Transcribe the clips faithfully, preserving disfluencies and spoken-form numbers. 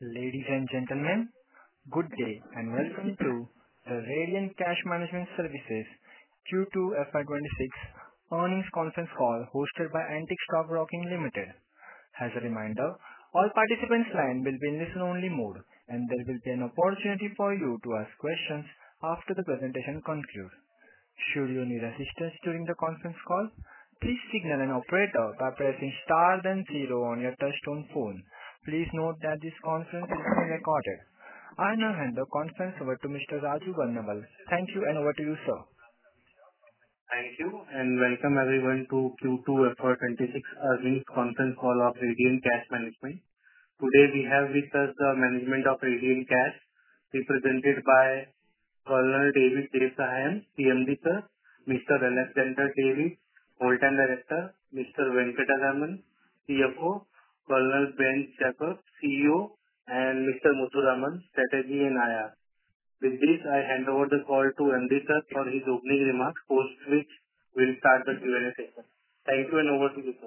Ladies and gentlemen, good day and welcome to the Radiant Cash Management Services Q two F Y twenty-six earnings conference call hosted by Antique Stock Broking Limited. As a reminder, all participants' line will be in listen-only mode, and there will be an opportunity for you to ask questions after the presentation concludes. Should you need assistance during the conference call, please signal an operator by pressing star then zero on your touchtone phone. Please note that this conference is being recorded. I now hand the conference over to Mister Raju Barnawal. Thank you, and over to you, sir. Thank you, and welcome everyone to Q two F Y twenty-six earnings conference call of Radiant Cash Management. Today we have with us the management of Radiant Cash, represented by Colonel David Jesahayam, C M D sir, Mister Alexander David, Whole-time Director, Mister Venkataraman, C F O, Colonel Ben Jacob, C E O, and Mister Muthuraman, Strategy and I R. With this, I hand over the call to M D sir for his opening remarks, post which we'll start the Q and A session. Thank you, and over to you, sir.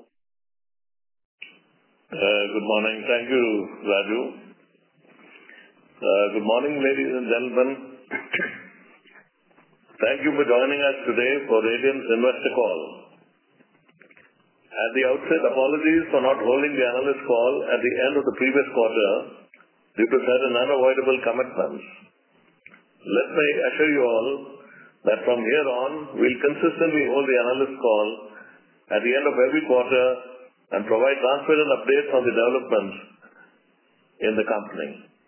Uh, good morning. Thank you, Raju. Uh, good morning, ladies and gentlemen. Thank you for joining us today for Radiant's investor call. At the outset, apologies for not holding the analyst call at the end of the previous quarter due to certain unavoidable commitments. Let me assure you all that from here on, we'll consistently hold the analyst call at the end of every quarter and provide transparent updates on the developments in the company.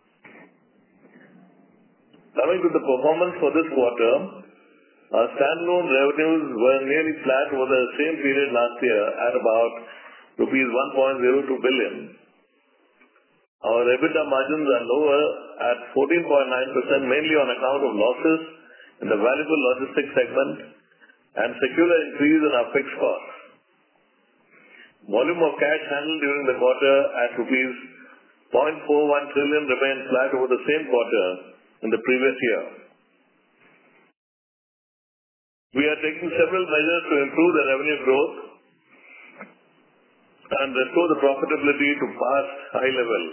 Coming to the performance for this quarter, our standalone revenues were nearly flat over the same period last year at about rupees one point zero two billion. Our EBITDA margins are lower at fourteen point nine percent, mainly on account of losses in the valuable logistics segment and secular increase in our fixed costs. Volume of cash handled during the quarter at rupees zero point four one trillion remained flat over the same quarter in the previous year. We are taking several measures to improve the revenue growth and restore the profitability to past high levels.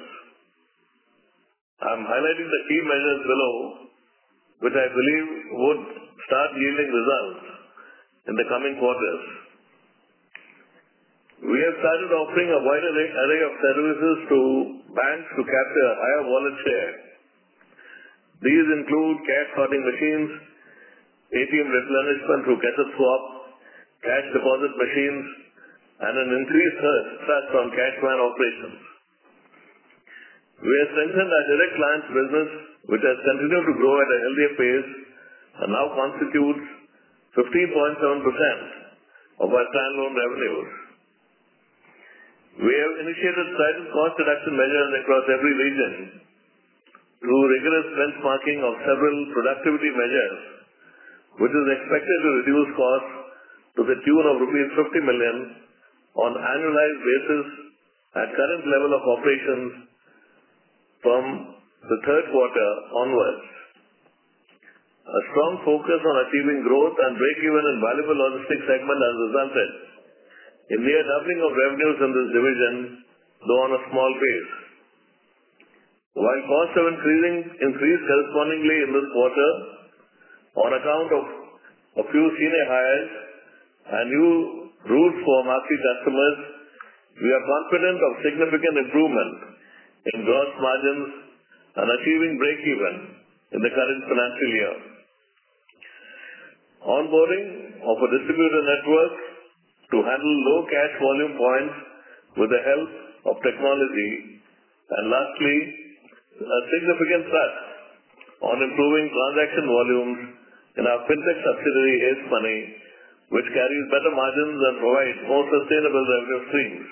I am highlighting the key measures below, which I believe would start yielding results in the coming quarters. We have started offering a wider array of services to banks to capture a higher wallet share. These include cash sorting machines, A T M replenishment through cassette swap, cash deposit machines, and an increased thrust on cash van operations. We have strengthened our direct clients business, which has continued to grow at a healthier pace and now constitutes fifteen point seven percent of our standalone revenues. We have initiated strident cost reduction measures across every region through rigorous benchmarking of several productivity measures, which is expected to reduce costs to the tune of rupees fifty million on annualized basis at current level of operations from the third quarter onwards. A strong focus on achieving growth and break-even in valuable logistics segment has resulted in near doubling of revenues in this division, though on a small base. While costs have increasing, increased correspondingly in this quarter, on account of a few senior hires and new routes for marquee customers, we are confident of significant improvement in gross margins and achieving break-even in the current financial year. Onboarding of a distributor network to handle low cash volume points with the help of technology, and lastly, a significant thrust on improving transaction volumes in our fintech subsidiary Ace Money, which carries better margins and provides more sustainable revenue streams.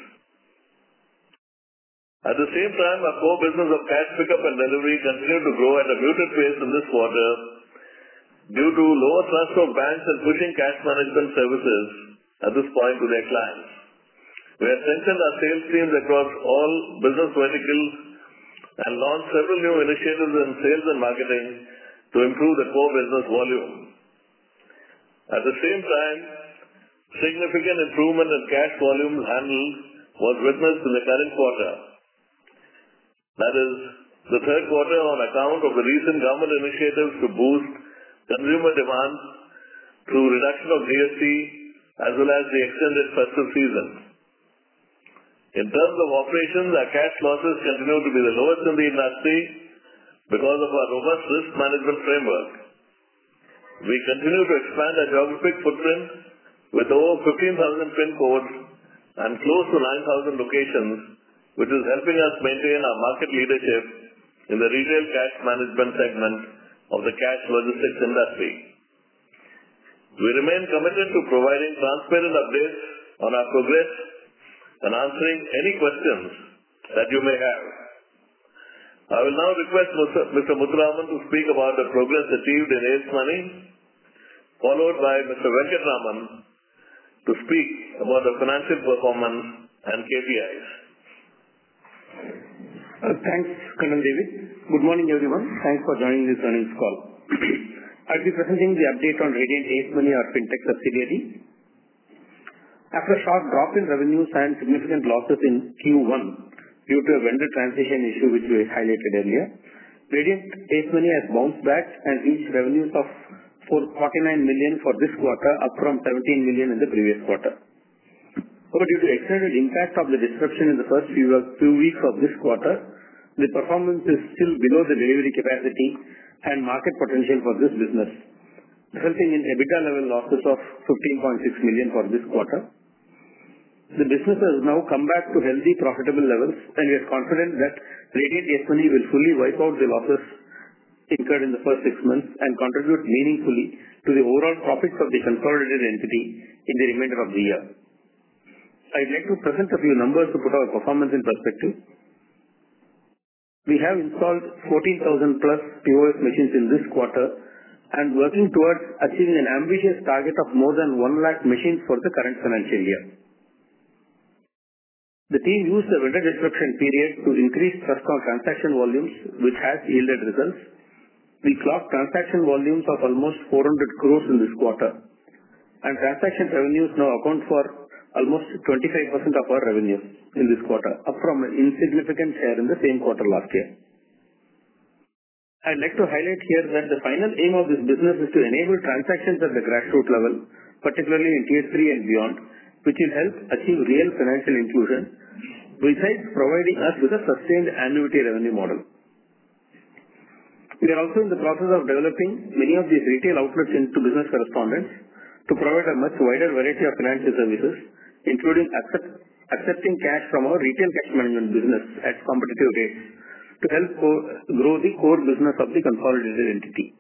At the same time, our core business of cash pickup and delivery continued to grow at a muted pace in this quarter due to lower trust of banks in pushing cash management services at this point to their clients. We have strengthened our sales teams across all business verticals and launched several new initiatives in sales and marketing to improve the core business volume. At the same time, significant improvement in cash volumes handled was witnessed in the current quarter. That is the third quarter on account of the recent government initiatives to boost consumer demand through reduction of G S T as well as the extended festive season. In terms of operations, our cash losses continue to be the lowest in the industry because of our robust risk management framework. We continue to expand our geographic footprint with over fifteen thousand PIN codes and close to nine thousand locations, which is helping us maintain our market leadership in the retail cash management segment of the cash logistics industry. We remain committed to providing transparent updates on our progress and answering any questions that you may have. I will now request Mister Muthuraman to speak about the progress achieved in Ace Money, followed by Mister Venkatraman to speak about the financial performance and K P Is. Uh, thanks, Colonel David. Good morning, everyone. Thanks for joining this earnings call. I'll be presenting the update on Radiant Ace Money, our fintech subsidiary. After a sharp drop in revenues and significant losses in Q one due to a vendor transition issue which we highlighted earlier, Radiant Ace Money has bounced back and reached revenues of forty-nine million for this quarter, up from seventeen million in the previous quarter. But due to extended impact of the disruption in the first few, few weeks of this quarter, the performance is still below the delivery capacity and market potential for this business, resulting in EBITDA level losses of fifteen point six million for this quarter. The business has now come back to healthy profitable levels, and we are confident that Radiant Ace Money will fully wipe out the losses incurred in the first six months and contribute meaningfully to the overall profits of the consolidated entity in the remainder of the year. I'd like to present a few numbers to put our performance in perspective. We have installed fourteen thousand plus P O S machines in this quarter and working towards achieving an ambitious target of more than one lakh machines for the current financial year. The team used the vendor disruption period to increase trust on transaction volumes, which has yielded results. We clocked transaction volumes of almost four hundred crores in this quarter, and transaction revenues now account for almost twenty-five percent of our revenues in this quarter, up from an insignificant share in the same quarter last year. I'd like to highlight here that the final aim of this business is to enable transactions at the grassroots level, particularly in Tier three and beyond, which will help achieve real financial inclusion, besides providing us with a sustained annuity revenue model. We are also in the process of developing many of these retail outlets into business correspondents to provide a much wider variety of financial services, including accept, accepting cash from our retail cash management business at competitive rates to help co- grow the core business of the consolidated entity.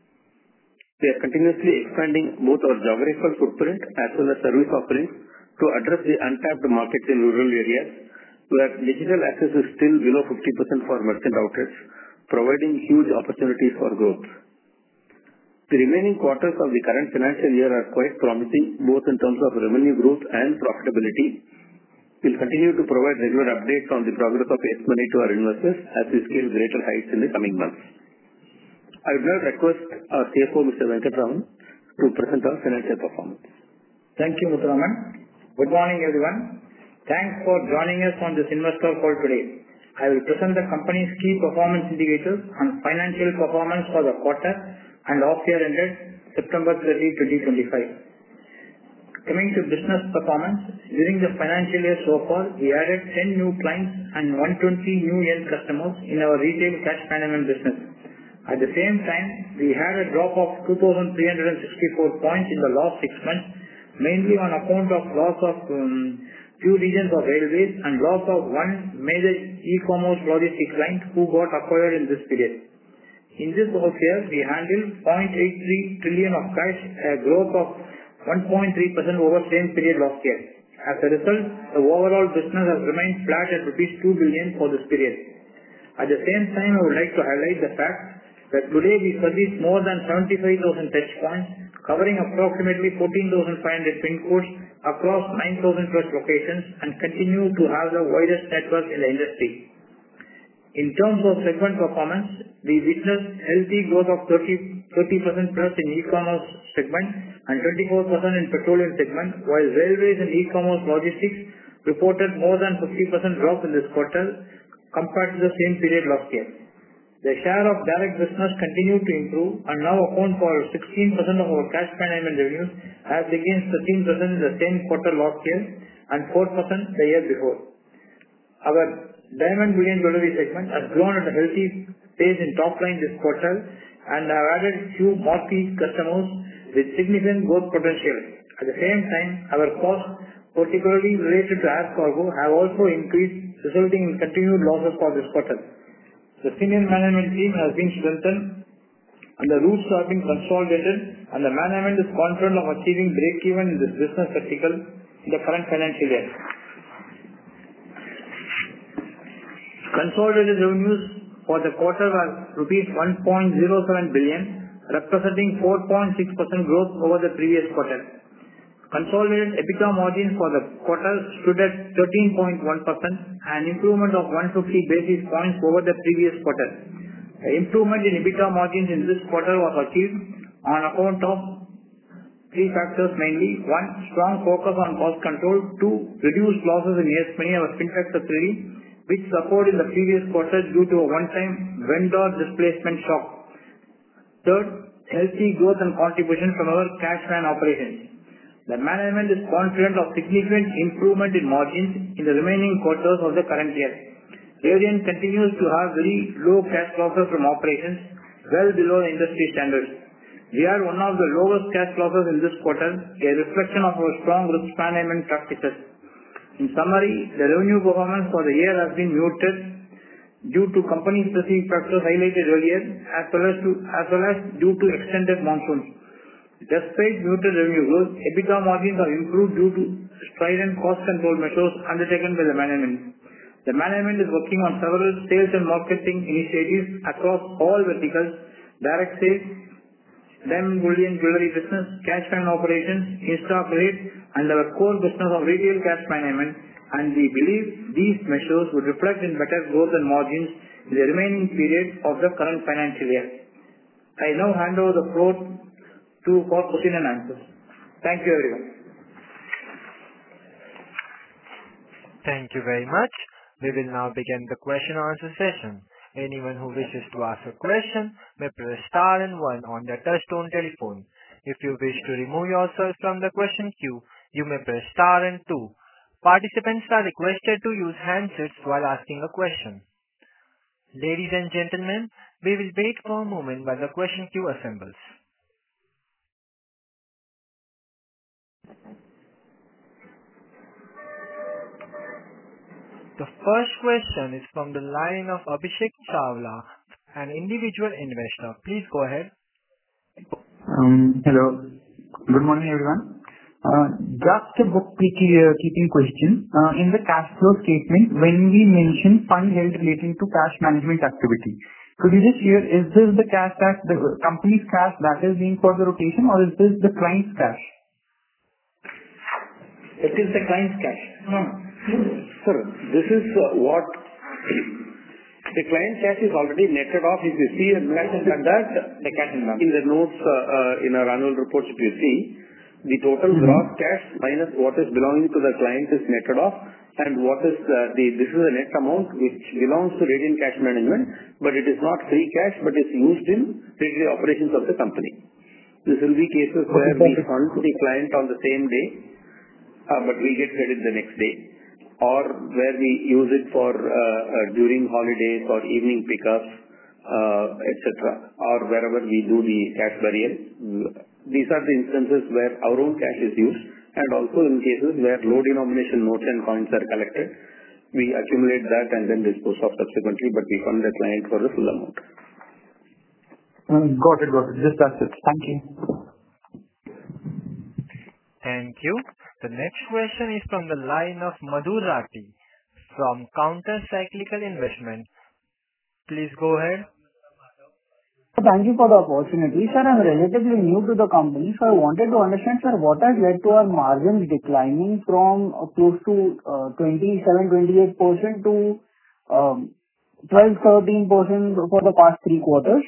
We are continuously expanding both our geographical footprint as well as service offerings to address the untapped markets in rural areas where digital access is still below fifty percent for merchant outlets, providing huge opportunities for growth. The remaining quarters of the current financial year are quite promising, both in terms of revenue growth and profitability. We'll continue to provide regular updates on the progress of Ace Money to our investors as we scale greater heights in the coming months. I would now request our C F O, Mister Venkatraman, to present our financial performance. Thank you, Muthuraman. Good morning, everyone. Thanks for joining us on this investor call today. I will present the company's key performance indicators and financial performance for the quarter and half-year ended September thirtieth, twenty twenty-five. Coming to business performance, during the financial year so far, we added ten new clients and one hundred twenty new end customers in our retail cash management business. At the same time, we had a drop of two thousand three hundred sixty-four points in the last six months, mainly on account of loss of um, few regions of railways and loss of one major e-commerce logistics client who got acquired in this period. In this half year, we handled zero point eight three trillion of cash, a growth of one point three percent over same period last year. As a result, the overall business has remained flat at rupees two billion for this period. At the same time, I would like to highlight the fact that today we service more than seventy-five thousand touch points, covering approximately fourteen thousand five hundred PIN codes across nine thousand plus locations and continue to have the widest network in the industry. In terms of segment performance, we witnessed healthy growth of thirty percent plus in e-commerce segment and twenty-four percent in petroleum segment, while railways and e-commerce logistics reported more than fifty percent drop in this quarter compared to the same period last year. The share of direct business continued to improve and now account for sixteen percent of our cash management revenues as against thirteen percent in the same quarter last year and four percent the year before. Our diamond bullion jewelry segment has grown at a healthy pace in top line this quarter and have added few marquee customers with significant growth potential. At the same time, our costs, particularly related to air cargo, have also increased, resulting in continued losses for this quarter. The senior management team has been strengthened and the routes have been consolidated, and the management is confident of achieving break-even in this business vertical in the current financial year. Consolidated revenues for the quarter were rupees one point zero seven billion, representing four point six percent growth over the previous quarter. Consolidated EBITDA margin for the quarter stood at thirteen point one percent, an improvement of one hundred fifty basis points over the previous quarter. The improvement in EBITDA margins in this quarter was achieved on account of three factors mainly. One, strong focus on cost control. Two, reduced losses in Yes Money, our fintech subsidiary, which suffered in the previous quarter due to a one-time vendor displacement shock. Third, healthy growth and contribution from our cash van operations. The management is confident of significant improvement in margins in the remaining quarters of the current year. Radian continues to have very low cash losses from operations, well below the industry standards. We are one of the lowest cash losses in this quarter, a reflection of our strong risk management practices. In summary, the revenue performance for the year has been muted due to company-specific factors highlighted earlier, as well as, to, as well as due to extended monsoons. Despite muted revenue growth, EBITDA margins have improved due to strident cost control measures undertaken by the management. The management is working on several sales and marketing initiatives across all verticals: direct sales, diamond bullion jewelry business, cash van operations, in-stock rate, and our core business of retail cash management, and we believe these measures would reflect in better growth and margins in the remaining period of the current financial year. I now hand over the floor to for question and answers. Thank you, everyone. Thank you very much. We will now begin the question and answer session. Anyone who wishes to ask a question may press star and one on their touchtone telephone. If you wish to remove yourself from the question queue, you may press star and two. Participants are requested to use handsets while asking a question. Ladies and gentlemen, we will wait for a moment while the question queue assembles. The first question is from the line of Abhishek Chawla, an individual investor. Please go ahead. Um, hello. Good morning, everyone. Uh, just a bookkeeping question. Uh, in the cash flow statement, when we mention fund held relating to cash management activity, could you just share, is this the cash that the company's cash that is being for the rotation, or is this the client's cash? It is the client's cash. No. Sir, this is uh, what the client cash is already netted off. If you see a note like that, The cash in in the notes uh, uh, in our annual reports, if you see, the total Mm-hmm. gross cash minus what is belonging to the client is netted off, and what is uh, the this is a net amount which belongs to Radian Cash Management, but it is not free cash, but is used in day-to-day operations of the company. This will be cases where we fund the client on the same day, uh, but we get credit the next day, or where we use it for uh, uh, during holidays or evening pickups, uh, et cetera, or wherever we do the cash burial. These are the instances where our own cash is used, and also in cases where low denomination notes and coins are collected, we accumulate that and then dispose of subsequently, but we fund the client for the full amount. Uh, got it, got it. Just that's it. Thank you. Thank you. The next question is from the line of Madhur Rathi from Counter Cyclical Investment. Please go ahead. Thank you for the opportunity. Sir, I'm relatively new to the company, so I wanted to understand, sir, what has led to our margins declining from uh, close to uh, twenty-seven, twenty-eight percent to um, twelve, thirteen percent for the past three quarters?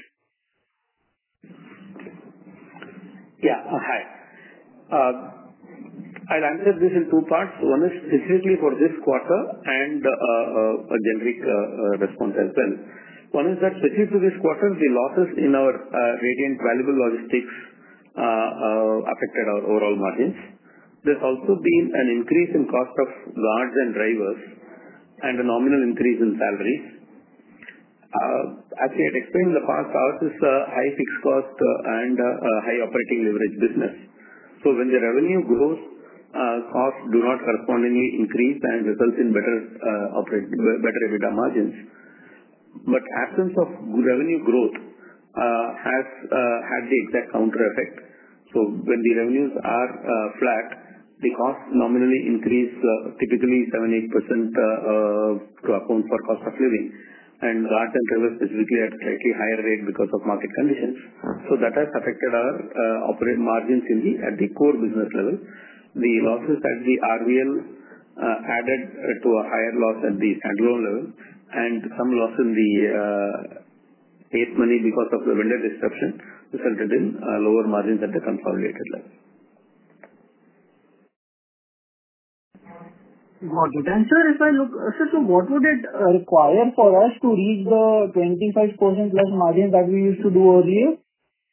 Yeah. uh, Hi. Uh, I'll answer this in two parts. One is specifically for this quarter and uh, uh, a generic uh, uh, response as well. One is that specific to this quarter, the losses in our uh, Radiant Valuable Logistics uh, uh, affected our overall margins. There's also been an increase in cost of guards and drivers and a nominal increase in salaries. Uh, as we had explained in the past, ours is a high fixed cost uh, and uh, a high operating leverage business. So when the revenue grows, uh, costs do not correspondingly increase and results in better uh, operate, better EBITDA margins. But absence of revenue growth uh, has uh, had the exact counter effect. So when the revenues are uh, flat, the costs nominally increase uh, typically seven to eight percent uh, uh, to account for cost of living, and guards and drivers specifically at slightly higher rate because of market conditions. So that has affected our uh, operating margins in the at the core business level. The losses at the R V L uh, added uh, to a higher loss at the standalone level, and some loss in the uh, Ace Money because of the vendor disruption resulted in uh, lower margins at the consolidated level. Got it. And sir, if I look, sir, so what would it uh, require for us to reach the twenty-five percent plus margin that we used to do earlier?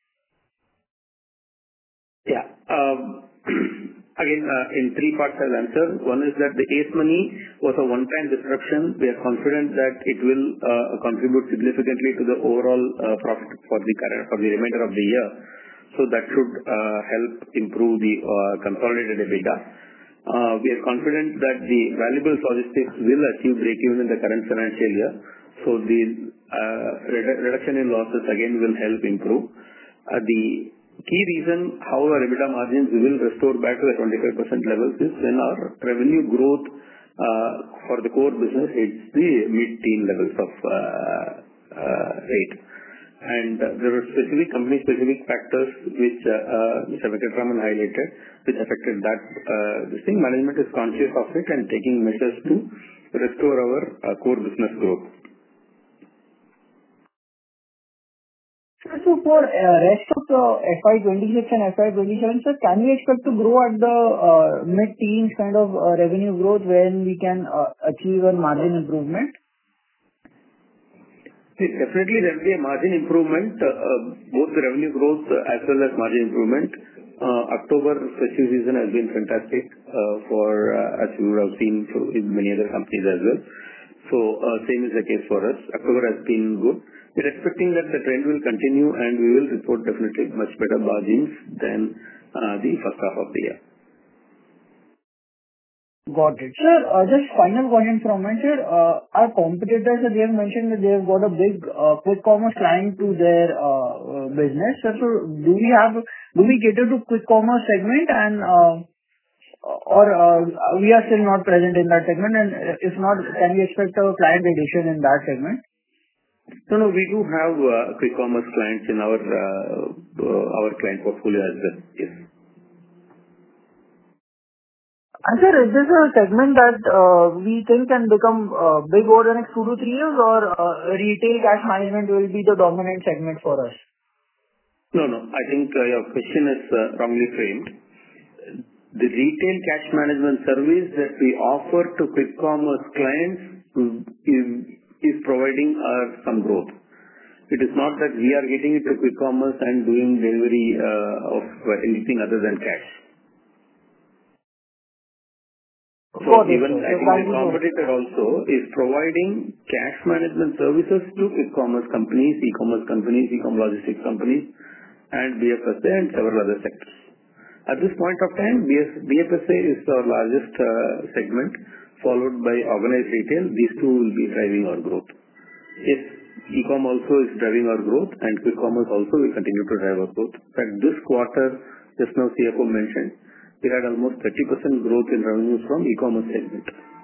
Yeah. Um, Again, uh, in three parts I'll answer. One is that the Ace Money was a one-time disruption. We are confident that it will uh, contribute significantly to the overall uh, profit for the current, for the remainder of the year. So that should uh, help improve the uh, consolidated EBITDA. Uh, we are confident that the Valuable Logistics will achieve break-even in the current financial year. So the uh, redu- reduction in losses again will help improve. Uh, the key reason how our EBITDA margins will restore back to the twenty-five percent levels is when our revenue growth uh, for the core business hits the mid-teen levels of uh, uh, rate. And uh, there were specific company-specific factors which uh, uh, Mister Venkatraman highlighted, which affected that. Uh, this thing, management is conscious of it and taking measures to restore our uh, core business growth. So for uh, rest of the F Y twenty-six and F Y twenty-seven, sir, can we expect to grow at the uh, mid-teens kind of uh, revenue growth when we can uh, achieve a margin improvement? See, definitely there will be a margin improvement, uh, uh, both the revenue growth uh, as well as margin improvement. Uh, October festive season has been fantastic uh, for, uh, as you would have seen through in many other companies as well. So uh, same is the case for us. October has been good. We're expecting that the trend will continue and we will report definitely much better margins than uh, the first half of the year. Got it. Sir, uh, just final question from my sir. Uh, our competitors, they have mentioned that they have got a big uh, quick commerce client to their uh, uh, business. Sir, so do we have, do we cater to quick commerce segment and uh, or uh, we are still not present in that segment, and if not, can we expect a client addition in that segment? No, no, we do have uh, quick commerce clients in our uh, uh, our client portfolio as well. Yes. And sir, is this a segment that uh, we think can become uh, big over the next two to three years, or uh, retail cash management will be the dominant segment for us? No, no. I think uh, your question is uh, wrongly framed. The retail cash management service that we offer to quick commerce clients is, is providing us some growth. It is not that we are getting it to quick commerce and doing delivery uh, of anything other than cash. So even I think the competitor also is providing cash management services to quick commerce companies, e-commerce companies, e-commerce logistics companies, and B F S A and several other sectors. At this point of time, B F S A is our largest uh, segment, followed by organized retail. These two will be driving our growth. Yes, e-com also is driving our growth, and quick commerce also will continue to drive our growth. In fact, this quarter, just now C F O mentioned, we had almost thirty percent growth in revenues from e-commerce segment.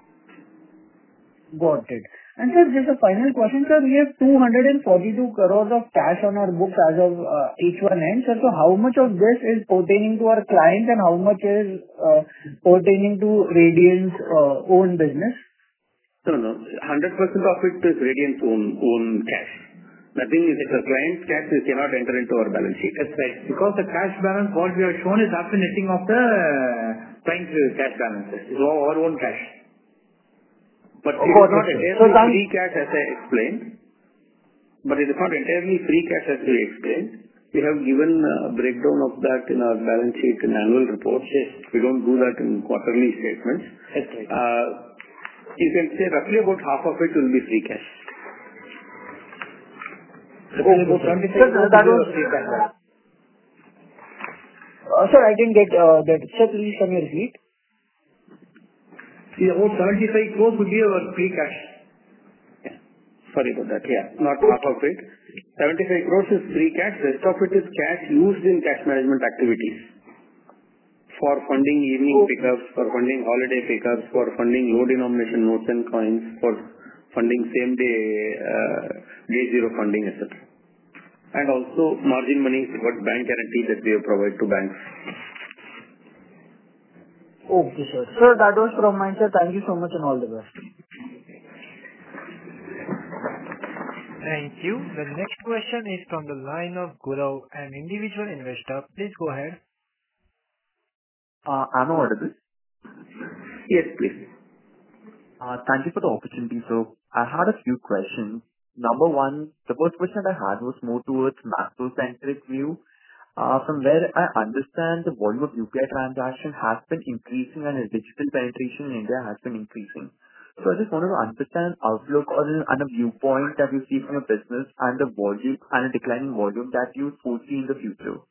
Got it. And sir, just a final question, sir. We have two hundred forty-two crores of cash on our books as of uh, H one end. Sir, so how much of this is pertaining to our clients and how much is uh, pertaining to Radiant's uh, own business? No, no. one hundred percent of it is Radiant's own, own cash. Nothing is a client's cash, it cannot enter into our balance sheet. That's right. Because the cash balance, what we have shown is after netting of the client's cash balances. It's all our own cash. But it is not entirely free cash, as I explained. but it is not entirely free cash as we explained. We have given a breakdown of that in our balance sheet and annual reports. Yes. We don't do that in quarterly statements. That's right. Uh, you can say roughly about half of it will be free cash. Oh, about seventy-five crores that was free cash. Uh, sir, I didn't get uh, that. Sir, please can you repeat? See, about seventy-five crores would be our free cash. Yeah. Sorry about that. Yeah, not half of it. seventy-five crores is free cash. Rest of it is cash used in cash management activities. For funding evening Okay. pickups, for funding holiday pickups, for funding low denomination notes and coins, for funding same day, uh, day zero funding, et cetera. And also margin money what bank guarantee that we have provided to banks. Okay, sir. Sir, that was from my side. Thank you so much and all the best. Thank you. The next question is from the line of Gurav, an individual investor. Please go ahead. Uh, I'm audible. Yes, please. Uh, Thank you for the opportunity. So I had a few questions. Number one, the first question I had was more towards macro-centric view. Uh, From where I understand the volume of U P I transaction has been increasing and the digital penetration in India has been increasing. So I just wanted to understand outlook or and a viewpoint that you see from a business and the volume and a declining volume that you foresee in the future.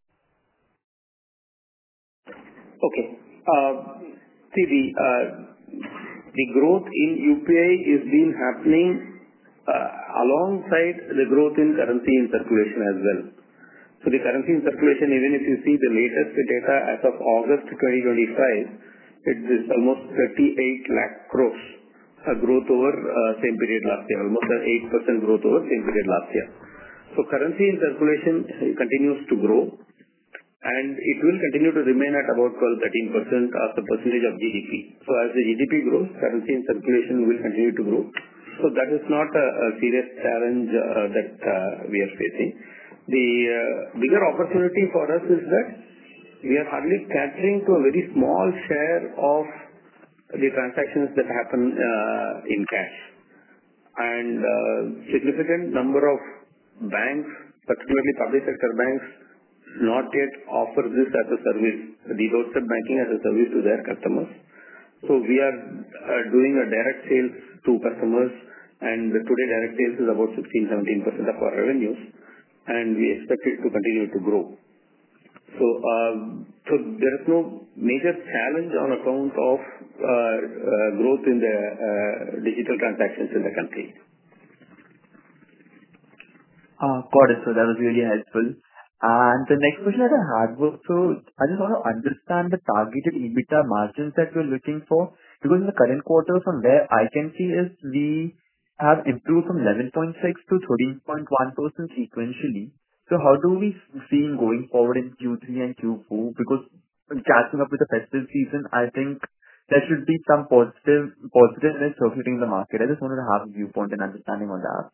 Okay. Uh, See, the uh, the growth in U P I is been happening uh, alongside the growth in currency in circulation as well. So the currency in circulation, even if you see the latest data as of August twenty twenty-five, it is almost thirty-eight lakh crores, a growth over uh, same period last year, almost an eight percent growth over same period last year. So currency in circulation continues to grow, and it will continue to remain at about twelve to thirteen percent as a percentage of G D P. So as the G D P grows, currency in circulation will continue to grow. So that is not a, a serious challenge uh, that uh, we are facing. The uh, bigger opportunity for us is that we are hardly catering to a very small share of the transactions that happen uh, in cash. And uh, significant number of banks, particularly public sector banks, not yet offer this as a service, the doorstep banking as a service to their customers. So we are uh, doing a direct sales to customers, and today direct sales is about sixteen to seventeen percent of our revenues, and we expect it to continue to grow. So, uh, so there is no major challenge on account of uh, uh, growth in the uh, digital transactions in the country. Uh, Got it, sir. That was really helpful. And the next question that I had was, so I just want to understand the targeted EBITDA margins that we're looking for, because in the current quarter, from where I can see is we have improved from eleven point six to thirteen point one percent sequentially. So how do we see in going forward in Q three and Q four? Because catching up with the festive season, I think there should be some positive positiveness circulating in the market. I just wanted to have a viewpoint and understanding on that.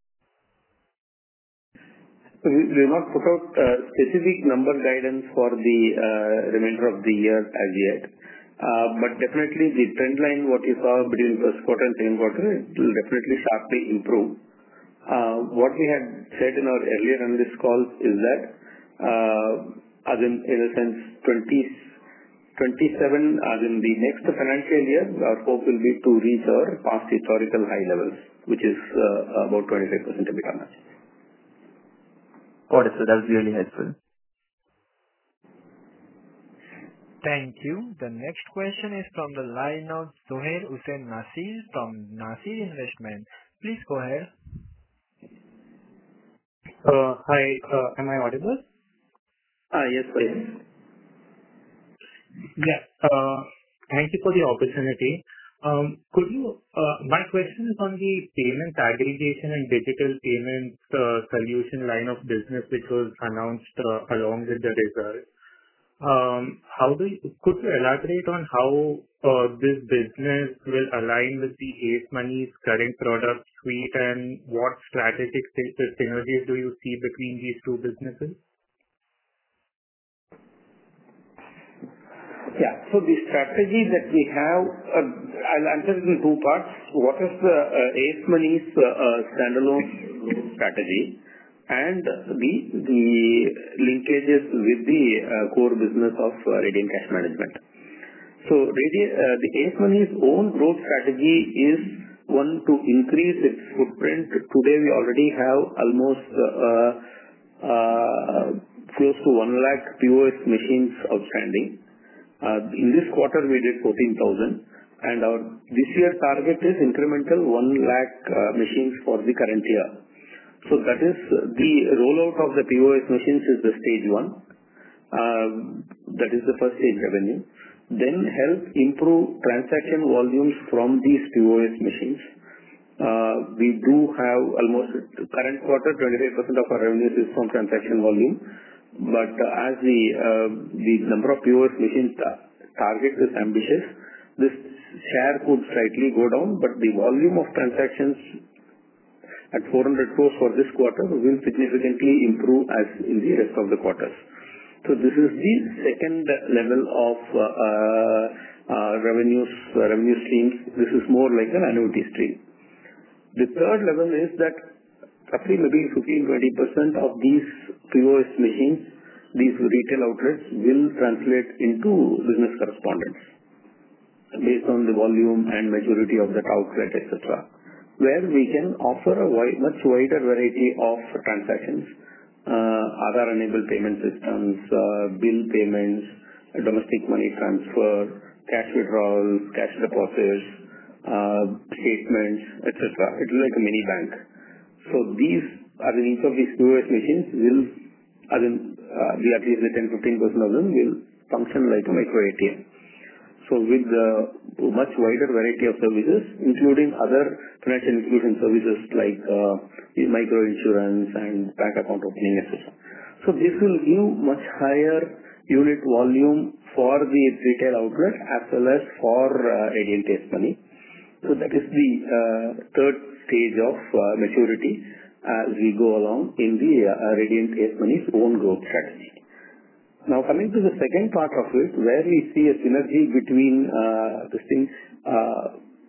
So we we have not put out uh, specific number guidance for the uh, remainder of the year as yet. Uh, But definitely the trend line, what you saw between first quarter and second quarter, it will definitely sharply improve. Uh, What we had said in our earlier analyst calls is that, uh, as in in a sense, twenty twenty-seven, as in the next financial year, our hope will be to reach our past historical high levels, which is uh, about twenty-five percent EBITDA margin. Got it, sir. That was really helpful. Thank you. The next question is from the line of Zohair Hussain Nasir from Nasir Investment. Please go ahead. Uh, Hi, uh, am I audible? Ah, Yes, sir. Yeah. uh, Thank you for the opportunity. Um, Could you, uh, my question is on the payments aggregation and digital payments uh, solution line of business, which was announced uh, along with the results. Um, How do you, could you elaborate on how uh, this business will align with the Ace Money's current product suite, and what strategic sy- synergies do you see between these two businesses? Yeah. So the strategy that we have, uh, I'll answer it in two parts. What is the uh, Ace Money's uh, uh, standalone strategy and the the linkages with the uh, core business of uh, Radiant Cash Management. So Radi- uh, the Ace Money's own growth strategy is one to increase its footprint. Today we already have almost uh, uh, close to one lakh P O S machines outstanding. Uh, in this quarter we did fourteen thousand, and our this year target is incremental one lakh uh, machines for the current year. So that is uh, the rollout of the P O S machines is the stage one. Uh, that is the first stage revenue. Then help improve transaction volumes from these P O S machines. Uh, we do have almost current quarter twenty-five percent of our revenues is from transaction volume. But uh, as the uh, the number of P O S machines ta- target is ambitious, this share could slightly go down, but the volume of transactions at four hundred crores for this quarter will significantly improve as in the rest of the quarters. So this is the second level of uh, uh, uh, revenues, uh, revenue streams. This is more like an annuity stream. The third level is that roughly maybe fifteen to twenty percent of these P O S machines, these retail outlets will translate into business correspondents based on the volume and maturity of that outlet, et cetera, where we can offer a wide, much wider variety of transactions, uh, Aadhaar-enabled payment systems, uh, bill payments, domestic money transfer, cash withdrawals, cash deposits, uh, statements, et cetera. It is like a mini bank. So these, as in each of these P O S machines will, as in uh, the at least the ten to fifteen percent of them will function like a micro A T M. So with the much wider variety of services, including other financial inclusion services like uh, micro insurance and bank account opening, et cetera. So this will give much higher unit volume for the retail outlet as well as for uh, Radiant Ace Money. So that is the uh, third stage of uh, maturity as we go along in the uh, Radiant Ace Money's own growth strategy. Now coming to the second part of it, where we see a synergy between uh, this thing, uh,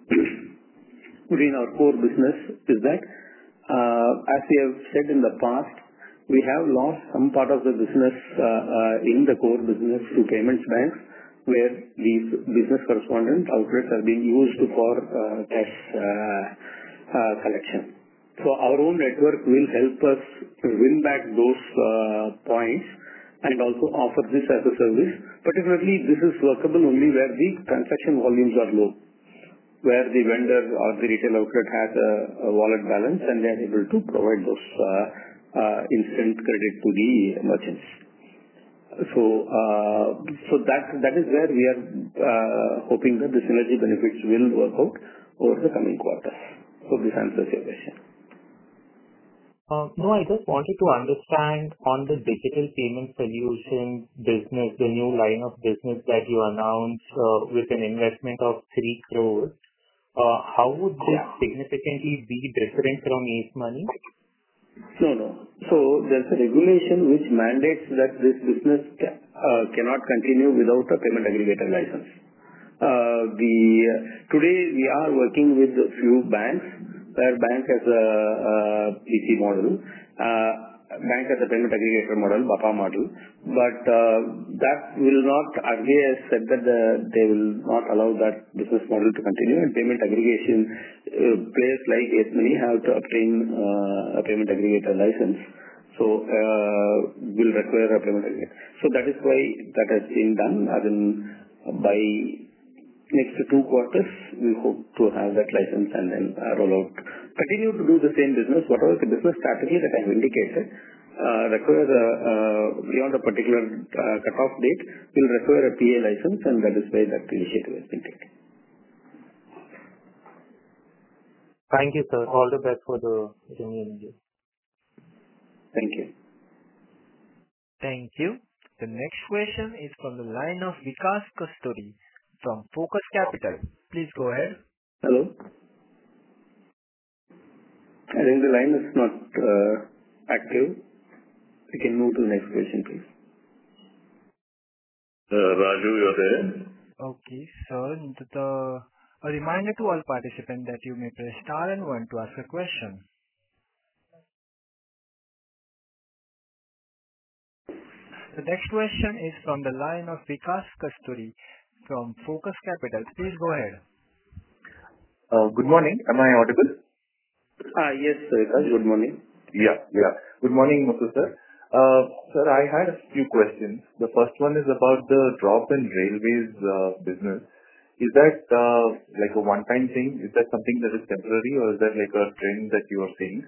between our core business is that, uh, as we have said in the past, we have lost some part of the business uh, uh, in the core business to payments banks, where these business correspondent outlets are being used for uh, cash uh, uh, collection. So our own network will help us win back those uh, points and also offer this as a service. Particularly, this is workable only where the transaction volumes are low, where the vendor or the retail outlet has a, a wallet balance and they are able to provide those uh, uh, instant credit to the merchants. So, uh, so that that is where we are uh, hoping that the synergy benefits will work out over the coming quarters. So this answers your question. Uh, no, I just wanted to understand on the digital payment solutions business, the new line of business that you announced uh, with an investment of three crores. Uh, how would this significantly be different from Ace Money? No, no. So there's a regulation which mandates that this business ca- uh, cannot continue without a payment aggregator license. Uh, the today we are working with a few banks where bank has a, P C model, uh, bank has a payment aggregator model, B A P A model, but uh, that will not, R B I has said that the, they will not allow that business model to continue, and payment aggregation uh, players like Ace Money have to obtain uh, a payment aggregator license. So, uh, will require a payment aggregator. So that is why that has been done, as in uh, by next two quarters, we hope to have that license and then uh, roll out. Continue to do the same business, whatever the business strategy that I have indicated, uh, require a, uh, beyond a particular uh, cutoff date, will require a P A license, and that is why that initiative has been taken. Thank you, sir. All the best for the remaining year. Thank you. Thank you. The next question is from the line of Vikas Kasturi from Focus Capital. Please go ahead. Hello. I think the line is not uh, active. We can move to the next question, please. Uh, Raju, you're there? Okay, sir. The, a reminder to all participants that you may press star and one to ask a question. The next question is from the line of Vikas Kasturi from Focus Capital. Please go ahead. Uh, good morning. Am I audible? Uh, yes, Vikas. Good morning. Yeah, yeah. Good morning, Muthu sir. Uh, sir, I had a few questions. The first one is about the drop in railways uh, business. Is that uh, like a one-time thing? Is that something that is temporary, or is that like a trend that you are seeing?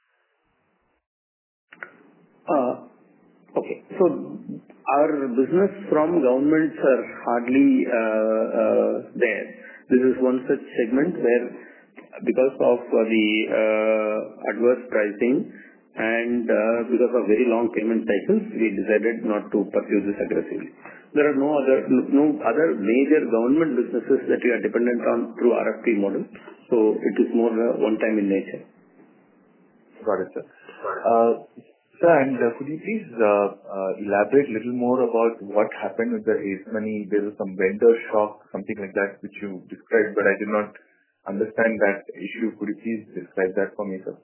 Uh, Okay. So our business from governments are hardly uh, uh, there. This is one such segment where, because of uh, the uh, adverse pricing and uh, because of very long payment cycles, we decided not to pursue this aggressively. There are no other no other major government businesses that we are dependent on through R F P model. So it is more uh, one time in nature. Got it, sir. Uh, Sir, and uh, could you please uh, uh, elaborate a little more about what happened with the Ace Money? There was some vendor shock, something like that, which you described, but I did not understand that issue. Could you please describe that for me, sir?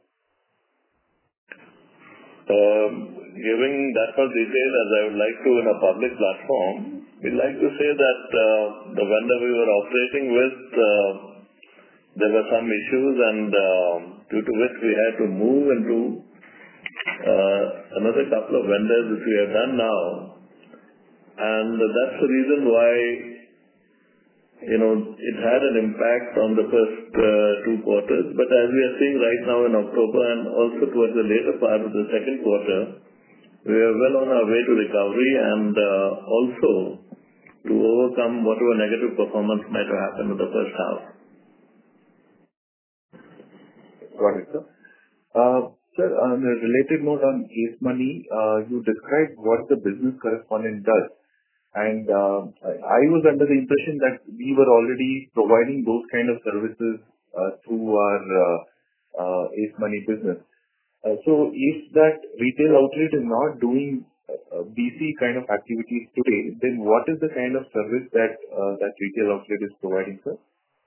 Um, giving that much detail as I would like to in a public platform, we'd like to say that uh, the vendor we were operating with, uh, there were some issues, and uh, due to which we had to move into Uh, another couple of vendors which we have done now, and that's the reason why, you know, it had an impact on the first uh, two quarters. But as we are seeing right now in October and also towards the later part of the second quarter, we are well on our way to recovery and uh, also to overcome whatever negative performance might have happened in the first half. Got it, sir. Uh, Sir, on a related note on Ace Money, uh, you described what the business correspondent does. And uh, I was under the impression that we were already providing those kind of services uh, through our uh, uh, Ace Money business. Uh, so if that retail outlet is not doing uh, B C kind of activities today, then what is the kind of service that uh, that retail outlet is providing, sir?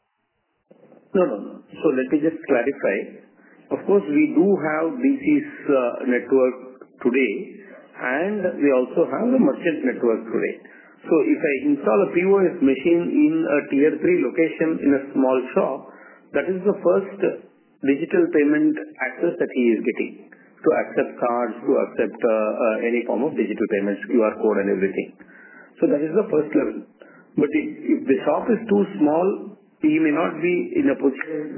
No, no, no. So let me just clarify. Of course, we do have B C's uh, network today, and we also have the merchant network today. So if I install a P O S machine in a tier three location in a small shop, that is the first digital payment access that he is getting to accept cards, to accept uh, uh, any form of digital payments, Q R code and everything. So that is the first level. But if, if the shop is too small, he may not be in a position to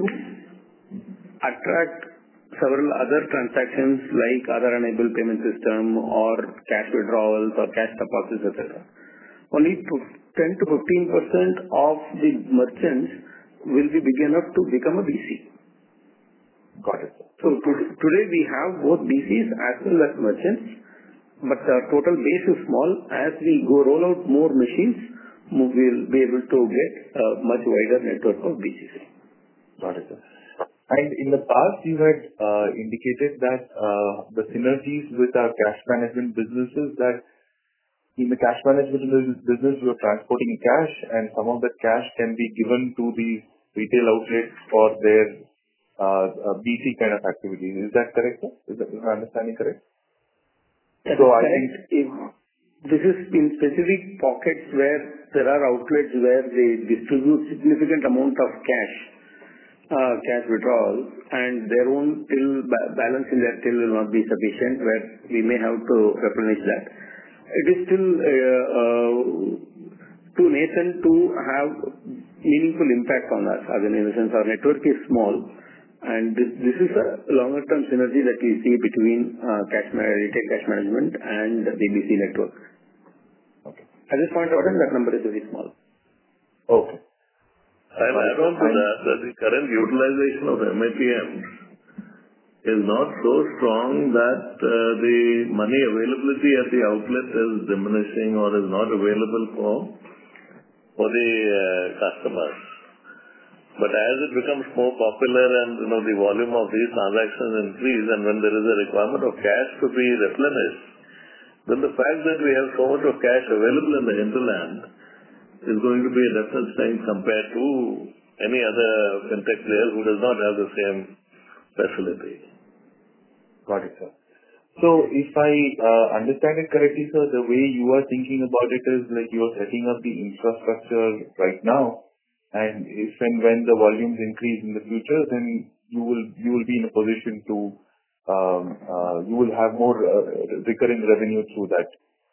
attract several other transactions like other-enabled payment system or cash withdrawals or cash deposits, et cetera. Only ten to fifteen percent of the merchants will be big enough to become a B C. Got it. So to- today we have both B Cs as well as merchants, but the total base is small. As we go roll out more machines, we will be able to get a much wider network of B Cs. Got it, sir. And in the past, you had uh, indicated that uh, the synergies with our cash management businesses, that in the cash management business, you are transporting cash, and some of that cash can be given to these retail outlets for their uh, uh, B C kind of activities. Is that correct, sir? Is, that, is my understanding correct? That so is I correct. think If this is in specific pockets where there are outlets where they distribute significant amount of cash, uh, cash withdrawals, and their own till ba- balance in their till will not be sufficient, where we may have to replenish that. It is still uh, uh, too nascent to have meaningful impact on us. As in, in the sense, our network is small, and this, this is a longer term synergy that we see between uh, cash ma- retail cash management and the B C network. okay. At this point of time, that number is very small. Okay. I'll add on to that that the current utilization of M A T Ms is not so strong that uh, the money availability at the outlet is diminishing or is not available for for the uh, customers. But as it becomes more popular and you know the volume of these transactions increase, and when there is a requirement of cash to be replenished, then the fact that we have so much of cash available in the hinterland is going to be a definite strength compared to any other fintech player who does not have the same facility. Got it, sir. So if I uh, understand it correctly, sir, the way you are thinking about it is like you are setting up the infrastructure right now, and if and when the volumes increase in the future, then you will you will be in a position to um, uh, you will have more uh, recurring revenue through that.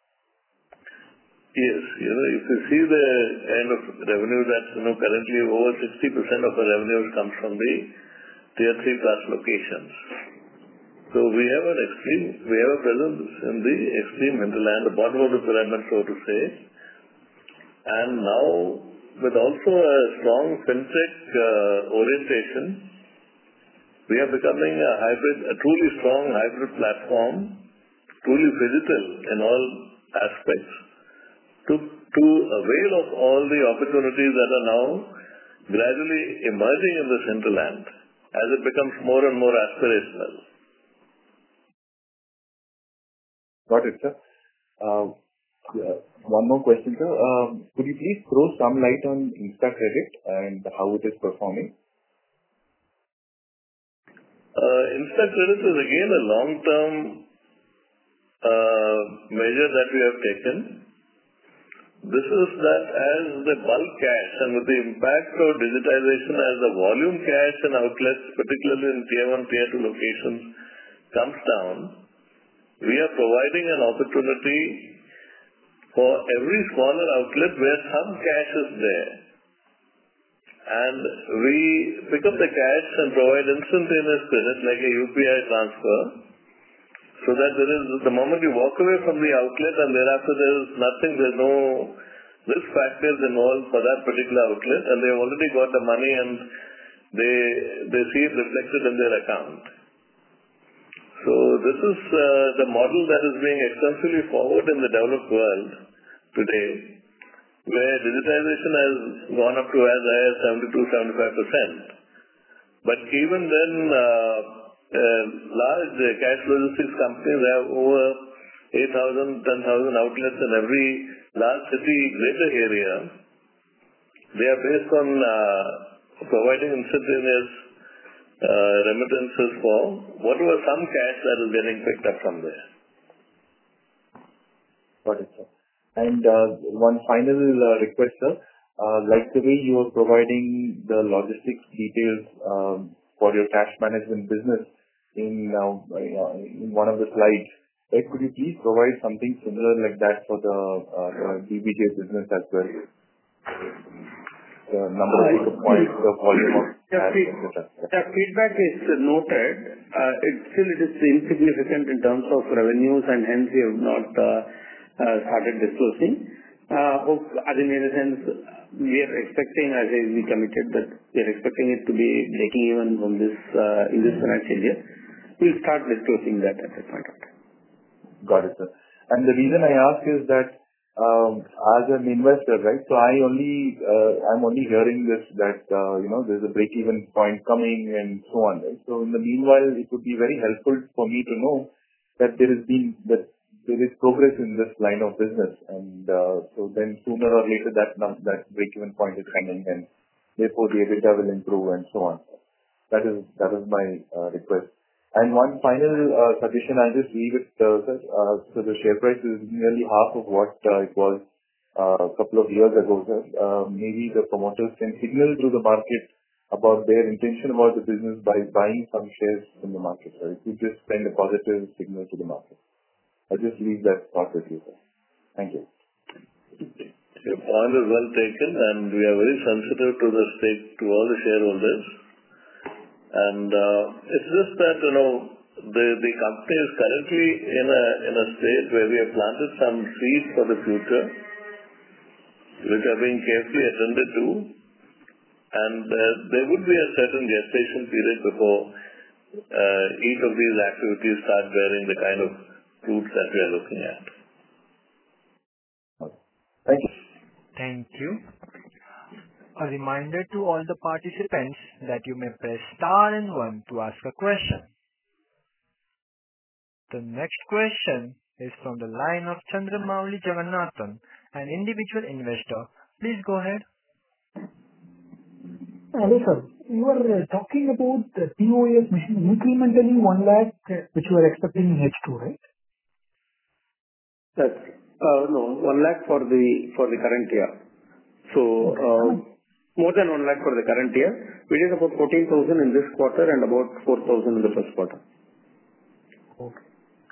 Yes, you know, if you see the kind of revenue that you know currently over sixty percent of the revenue comes from the tier three plus locations. So we have an extreme, we have a presence in the extreme hinterland, the bottom of the pyramid, so to say. And now, with also a strong fintech uh, orientation, we are becoming a hybrid, a truly strong hybrid platform, truly digital in all aspects, to, to avail of all the opportunities that are now gradually emerging in this hinterland as it becomes more and more aspirational. Got it, sir. Uh, yeah. One more question, sir. Um, could you please throw some light on InstaCredit and how it is performing? Uh, InstaCredit is again a long-term uh, measure that we have taken. This is that as the bulk cash and with the impact of digitization as the volume cash and outlets, particularly in tier one, tier two locations, comes down, we are providing an opportunity for every smaller outlet where some cash is there. And we pick up the cash and provide instantaneous credit like a U P I transfer, so that there is, the moment you walk away from the outlet and thereafter there is nothing, there is no risk factors involved for that particular outlet, and they have already got the money and they, they see it reflected in their account. So this is uh, the model that is being extensively followed in the developed world today, where digitization has gone up to as high as seventy-two to seventy-five percent. But even then, uh, uh, large uh, cash logistics companies have over eight thousand, ten thousand outlets in every large city, greater area. They are based on uh, providing instantaneous uh, remittances for whatever some cash that is getting picked up from there. Got it, sir. And uh, one final uh, request, sir. Uh, like the way you are providing the logistics details um, for your cash management business in uh, in one of the slides, right? Could you please provide something similar like that for the, uh, the D B J business as well? The number of data points, the volume of cash, et cetera. The feedback is noted. Uh, it still it is insignificant in terms of revenues, and hence we have not uh, uh, started disclosing. Uh, hope, as in a sense, we are expecting, as we committed, that we are expecting it to be breaking even from this uh, in this financial year. We'll start disclosing that at that point of time. Got it, sir. And the reason I ask is that um, as an investor, right? So I only uh, I'm only hearing this that uh, you know there's a break-even point coming and so on, right? So in the meanwhile, it would be very helpful for me to know that there has been that there is progress in this line of business, and uh, so then sooner or later that num- that break-even point is coming, and therefore the EBITDA will improve and so on. That is that is my uh, request. And one final uh, suggestion, I'll just leave it, uh, sir. Uh, so the share price is nearly half of what uh, it was uh, a couple of years ago, sir. Uh, maybe the promoters can signal to the market about their intention about the business by buying some shares in the market, sir. If you just send a positive signal to the market. I'll just leave that thought with you, sir. Thank you. Your point is well taken, and we are very sensitive to the stake, to all the shareholders. And uh, it's just that, you know, the, the company is currently in a, in a state where we have planted some seeds for the future, which are being carefully attended to. And uh, there would be a certain gestation period before uh, each of these activities start bearing the kind of fruits that we are looking at. Thank you. Thank you. A reminder to all the participants that you may press star and one to ask a question. The next question is from the line of Chandramouli Jagannathan, an individual investor. Please go ahead. Hello, sir. You were uh, talking about the P O S machine incrementally one lakh, uh, which you were expecting in H two, right? That's uh, no, one lakh for the for the current year. So uh, more than one lakh for the current year. We did about fourteen thousand in this quarter and about four thousand in the first quarter. Okay.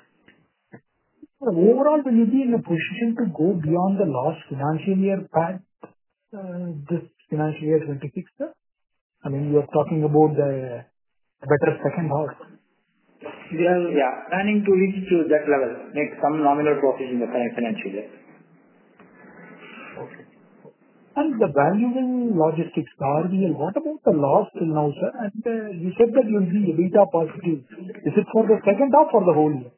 So overall, will you be in a position to go beyond the last financial year path, uh, this financial year twenty-six, sir? I mean, you are talking about the better second half. We are yeah, planning to reach to that level, make some nominal profit in the current financial year. Okay. And the valuable logistics, the R V L, what about the loss till now, sir? And uh, you said that you will be EBITDA positive. Is it for the second half or the whole year?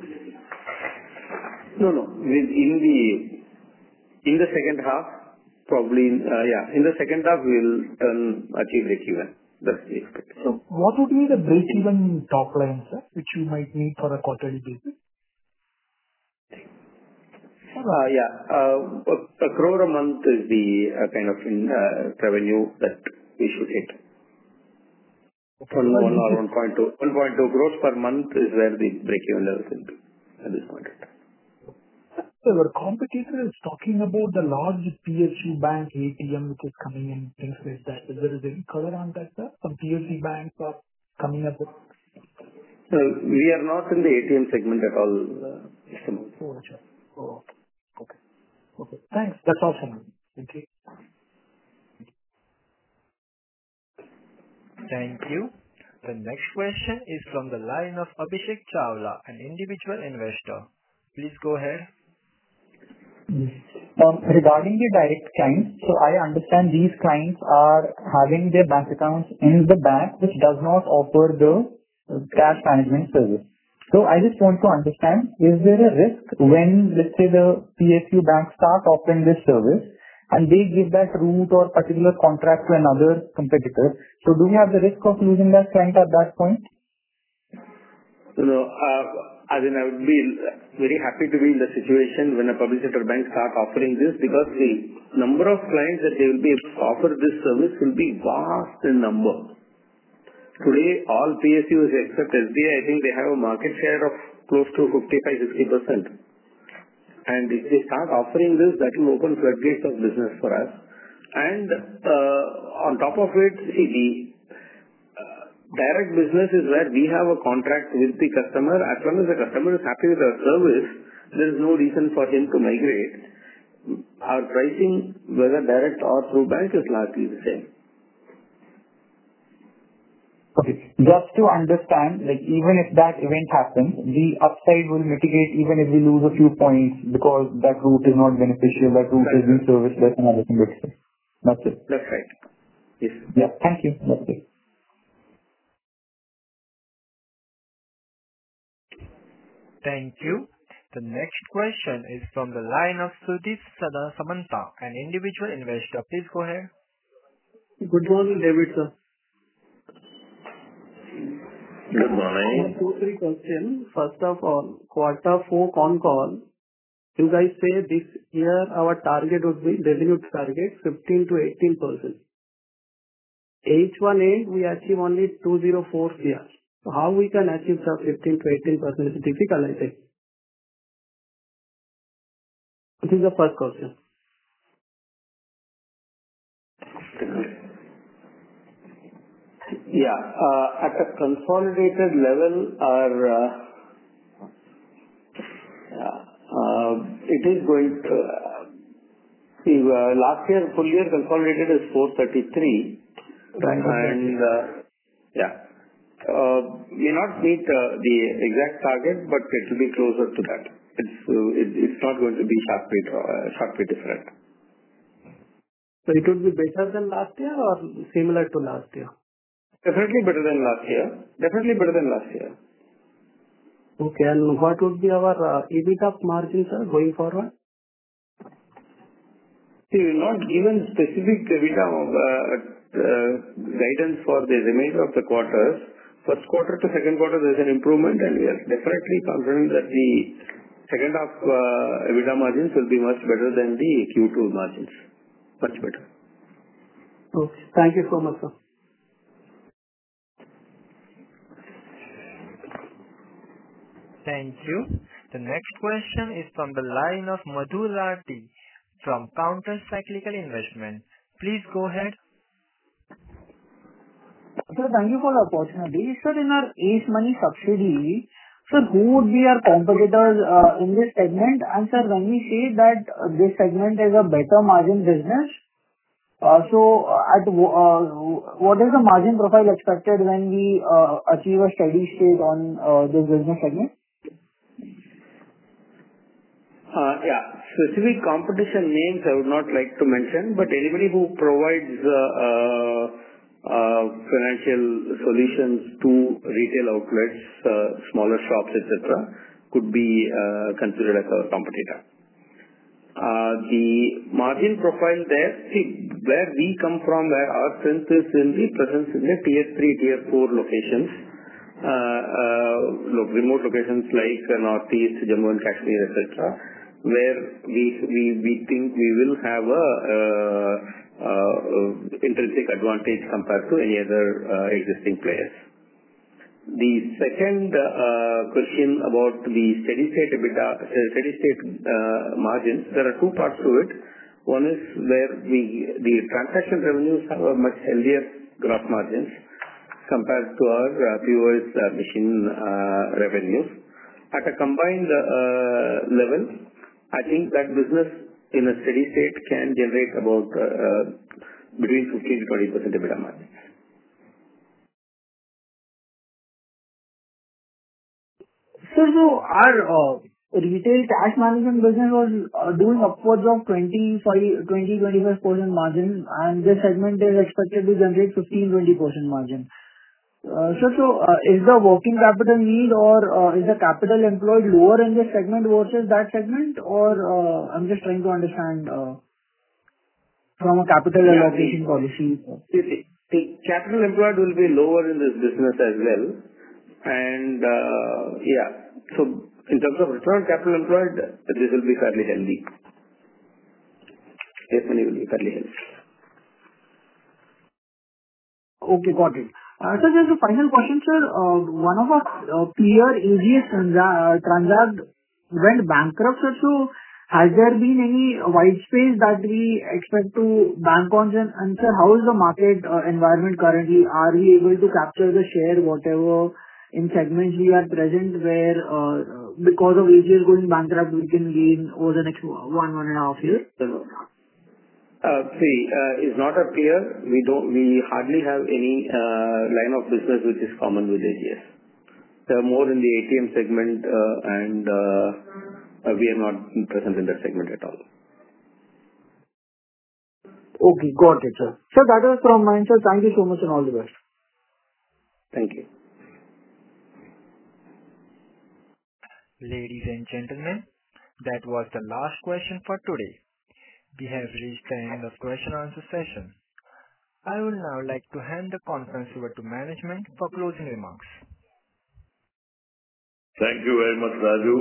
No, no. With- In the in the second half, probably, uh, yeah, in the second half, we'll turn achieve breakeven. That's the expectation. So what would be the break-even top line, sir, which you might need for a quarterly basis? Uh, Yeah. uh, A a crore a month is the uh, kind of uh, revenue that we should hit. Okay. One Well, one or this is- one point two one point two crores per month is where the breakeven level will be at this point in time. So our competitor is talking about the large P S U bank A T M which is coming in, things like that. Is there any color on that, sir? Some P S U banks are coming up with. So we are not in the A T M segment at all, uh, Mister Mohan. Oh, sure. Oh, okay. Okay. Thanks. That's all from me. Thank you. Thank you. The next question is from the line of Abhishek Chawla, an individual investor. Please go ahead. Um, Regarding the direct clients, so I understand these clients are having their bank accounts in the bank which does not offer the uh, cash management service. So I just want to understand, is there a risk when, let's say, the P S U bank start offering this service and they give that route or particular contract to another competitor? So do we have the risk of losing that client at that point? You know, uh, as in I would be very happy to be in the situation when a public sector bank start offering this, because the number of clients that they will be able to offer this service will be vast in number. Today, all P S Us except S B I, I think they have a market share of close to fifty-five to sixty percent. And if they start offering this, that will open floodgates of business for us. And uh, on top of it, see, the direct business is where we have a contract with the customer. As long as the customer is happy with our service, there is no reason for him to migrate. Our pricing, whether direct or through bank, is largely the same. Okay. Just to understand, like even if that event happens, the upside will mitigate even if we lose a few points because that route is not beneficial, that route is being serviceless and everything like that. That's it. That's right. Yes. Yeah. Thank you. That's it. Thank you. The next question is from the line of Sudhir Sada Samanta, an individual investor. Please go ahead. Good morning, David, sir. Good morning. I have two, three questions. First of all, quarter four con call, you guys say this year our target would be revenue target fifteen to eighteen percent. H one end, we achieve only two hundred four crores. So how we can achieve the fifteen to eighteen percent is difficult, I think. This is the first question. Yeah. uh, At a consolidated level, our uh, yeah, uh, it is going to uh, see, uh, last year, full year consolidated is four thirty-three. Right. And uh, yeah, uh, may not meet uh, the exact target, but it will be closer to that. It's uh, it- it's not going to be sharply uh, sharply different. So it would be better than last year or similar to last year? Definitely better than last year. Definitely better than last year. Okay. And what would be our uh, EBITDA margin, sir, going forward? See, we've not given specific EBITDA uh, uh, guidance for the remainder of the quarters. First quarter to second quarter, there's an improvement, and we are definitely confident that the second half uh, EBITDA margins will be much better than the Q two margins. Much better. Okay. Thank you so much, sir. Thank you. The next question is from the line of Madhur Rathi from Counter Cyclical Investment. Please go ahead. Sir, thank you for the opportunity. Sir, in our Ace Money subsidiary, sir, who would be our competitors uh, in this segment? And sir, when we say that uh, this segment is a better margin business, uh, so uh, at uh, what is the margin profile expected when we uh, achieve a steady state on uh, this business segment? Uh, yeah, specific competition names I would not like to mention, but anybody who provides uh, uh, uh, financial solutions to retail outlets, uh, smaller shops, et cetera, could be uh, considered as a competitor. Uh, the margin profile there, see, where we come from, where our strength is in the presence in the tier three, tier four locations, uh, uh, look, remote locations like uh, Northeast, Jammu and Kashmir, et cetera, where we, we, we think we will have a uh, uh, intrinsic advantage compared to any other uh, existing players. The second uh, question about the steady state EBITDA, steady state uh, margins, there are two parts to it. One is where we, the transaction revenues have a much healthier gross margins compared to our uh, P O S uh, machine uh, revenues. At a combined uh, level, I think that business in a steady state can generate about uh, uh, between fifteen to twenty percent EBITDA margins. Sir, so our uh, retail cash management business was uh, doing upwards of twenty-five, twenty, twenty-five percent margin, and this segment is expected to generate fifteen, twenty percent margin. Uh, Sir, so uh, is the working capital need or uh, is the capital employed lower in this segment versus that segment? Or uh, I'm just trying to understand uh, from a capital Yeah, allocation the, policy. the, the capital employed will be lower in this business as well. And uh, yeah, so in terms of return on capital employed, this will be fairly healthy. Ace Money will be fairly healthy. Okay, got it. Uh, Sir, just a final question, sir. Uh, One of our uh, peer, A G S Transact, Transact went bankrupt, sir. So has there been any white space that we expect to bank on? And and sir, how is the market uh, environment currently? Are we able to capture the share, whatever in segments we are present where uh, because of A G S going bankrupt, we can gain over the next one, one and a half years? Uh, see, uh, is not a peer. We don't. We hardly have any uh, line of business which is common with A G S. They are more in the A T M segment, uh, and uh, uh, we are not present in that segment at all. Okay, got it, sir. Sir, that was from mine, sir. Thank you so much and all the best. Thank you. Ladies and gentlemen, that was the last question for today. We have reached the end of question and answer session. I would now like to hand the conference over to management for closing remarks. Thank you very much, Raju.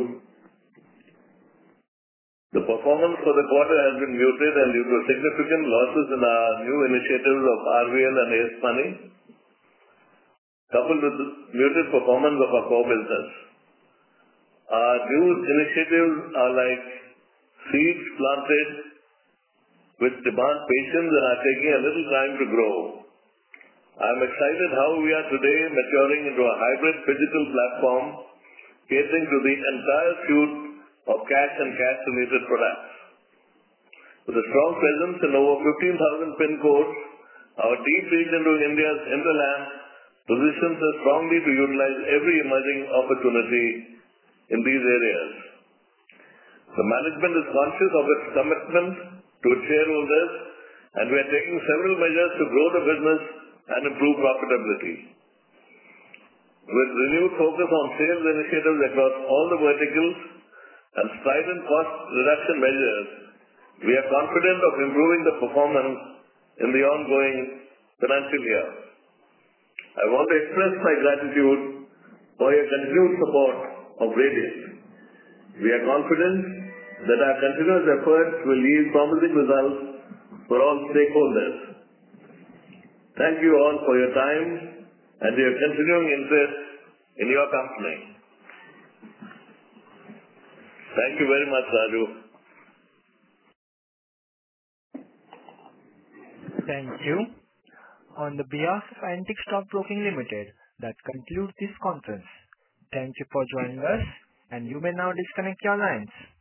The performance for the quarter has been muted and due to significant losses in our new initiatives of R V L and Ace Money, coupled with the muted performance of our core business. Our new initiatives are like seeds planted which demand patience and are taking a little time to grow. I am excited how we are today maturing into a hybrid digital platform catering to the entire suite of cash and cash-related products. With a strong presence in over fifteen thousand PIN codes, our deep reach into India's hinterland positions us strongly to utilize every emerging opportunity in these areas. The management is conscious of its commitment to its shareholders, and we are taking several measures to grow the business and improve profitability. With renewed focus on sales initiatives across all the verticals and strident cost reduction measures, we are confident of improving the performance in the ongoing financial year. I want to express my gratitude for your continued support of Radiant. We are confident that our continuous efforts will yield promising results for all stakeholders. Thank you all for your time and your continuing interest in your company. Thank you very much, Raju. Thank you. On the behalf of Antique Stock Broking Limited, that concludes this conference. Thank you for joining us, and you may now disconnect your lines.